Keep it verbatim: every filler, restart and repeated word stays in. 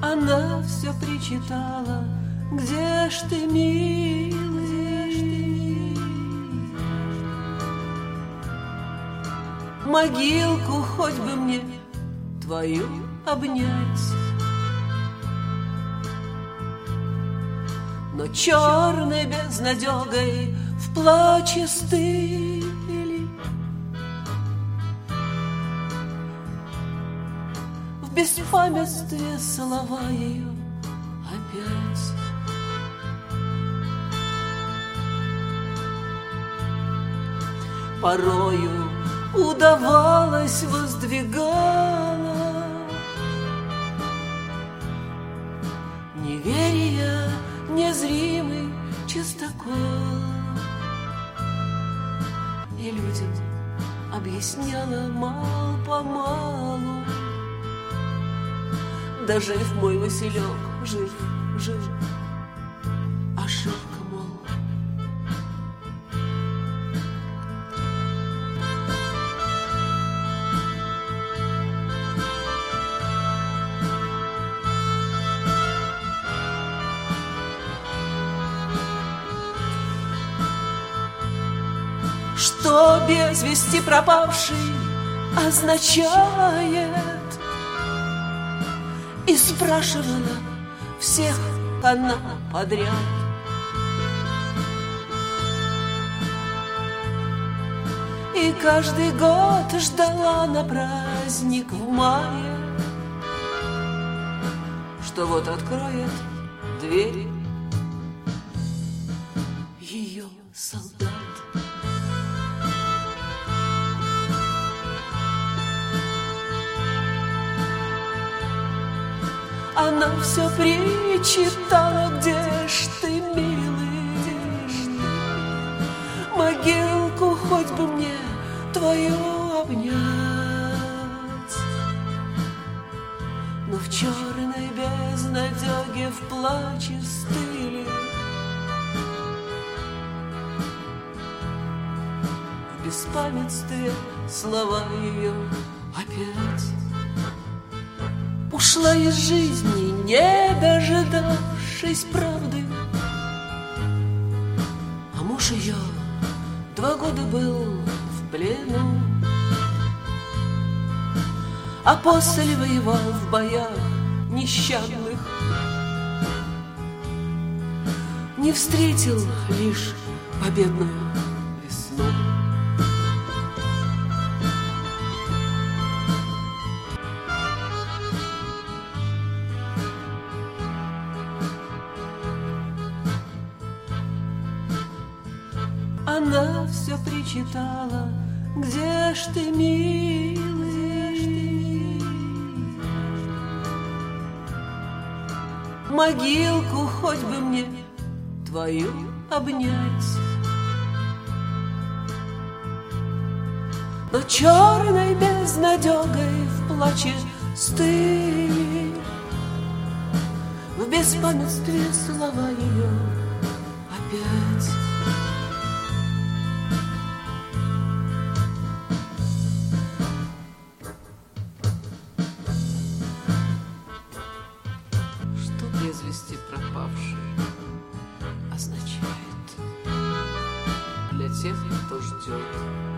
Она все причитала: где ж ты, милый? Могилку хоть бы мне твою обнять. Но черной безнадегой в плаче стыли, в беспамятстве слова ее опять. Порою удавалось воздвигала неверия незримый частокол, и людям объясняла мал-помалу: да жив мой Василек, жив, жив, ошибка, мол. Что без вести пропавший означает? И спрашивала всех она подряд. И каждый год ждала на праздник в мае, что вот откроет дверь ее солдат. Она все причитала: где ж ты, милый? Могилку хоть бы мне твою обнять. Но в черной безнадеге в плаче стыли, в беспамятстве слова ее опять. Ушла из жизни, не дожидавшись правды, а муж ее два года был в плену, а после воевал в боях нещадных, не встретил лишь победную весну. Она все причитала: где ж ты, милый? Могилку хоть бы мне твою обнять. Но черной безнадегой в плаче стыли, в беспамятстве слова ее опять. Без вести пропавший означает для тех, кто ждет